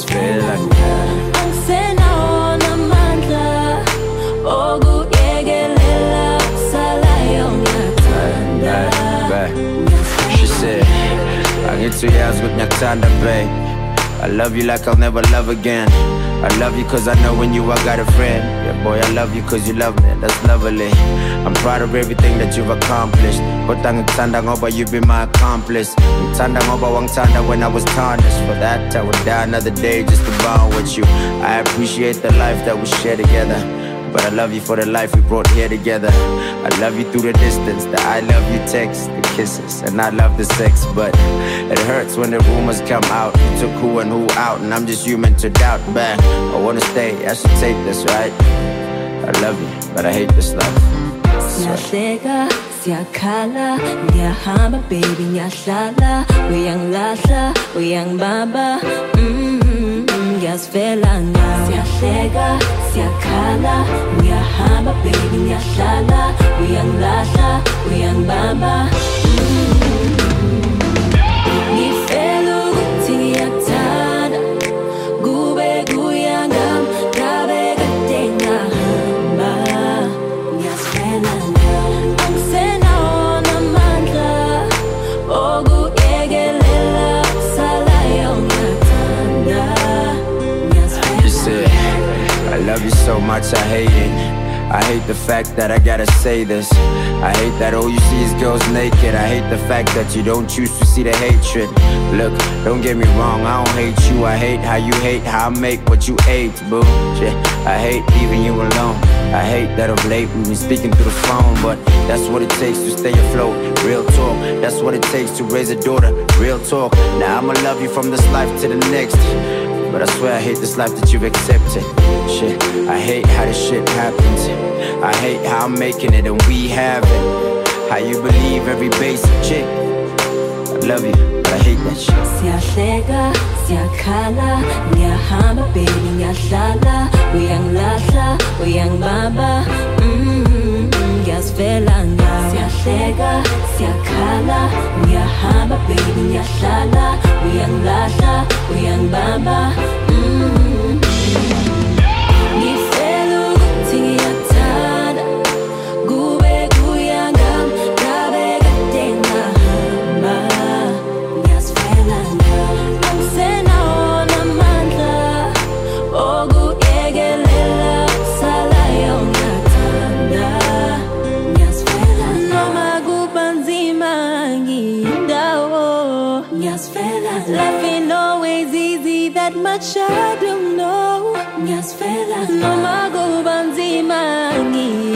ngiyasifela angisenawona amandla okuyekelela kusalayo ngiyathanda. She said, angithi uyazi ukuthi ngiyakuthanda babe. I love you like I'll never love again. I love you cause I know when you I got a friend. Yeah boy, I love you cause you love me, that's lovely. I'm proud of everything that you've accomplished. Kodwa ngikuthanda ngoba you've been my accomplice. Ngikuthanda ngoba wangithanda when I was tarnished. For that I would die another day just to bond with you. I appreciate the life that we share together, but I love you for the life we brought here together. I love you through the distance, the I love you text, the kisses, and I love the sex. But it hurts when the rumors come out. You took who and who out, and I'm just human to doubt. But I wanna stay, I should take this, right? I love you, but I hate this love. Siyahleka, siyakhala, ngiyahamba baby ngiyahlala. Uyangilahla, uyangibamba, ngiyasifela nga. Siyahleka, siyakhala, ngiyahamba baby ngiyahlala. Uyangilahla, uyangibamba, ngifela ukuthi ngiyakuthanda. Kube kuyangami, ngabe kade ngahamba. Ngiyasifela nga, angisenawona amandla okuyekelela kusalayo ngiyathanda. You said, I love you so much, I hate it. I hate the fact that I gotta say this. I hate that all you see is girls naked. I hate the fact that you don't choose to see the hatred. Look, don't get me wrong, I don't hate you. I hate how you hate how I make what you hate, boo. Shit, I hate leaving you alone. I hate that of late we've been speaking through the phone, but that's what it takes to stay afloat. Real talk, that's what it takes to raise a daughter. Real talk, now I'ma love you from this life to the next. But I swear I hate this life that you've accepted. Shit, I hate how this shit happens. I hate how I'm making it and we have it. How you believe every basic chick. I love you, but I hate that shit. Siyahleka, siyakhala, ngiyahamba baby ngiyahlala. Uyangilahla, uyangibamba, ngiyasifela nga. Siyahleka, siyakhala, ngiyahamba baby ngiyahlala. Uyangilahla, uyangibamba, ngifela ukuthi ngiyakuthanda. Kube kuyangami, ngabe kade ngahamba. Ngiyasifela nga, angisenawona amandla okuyekelela kusalayo ngiyathanda. Ngiyasifela noma kuba nzima ngiyindawo. Ngiyasifela, life ain't always easy, that much I do know. Ngiyasifela noma kuba nzima ngiyindawo.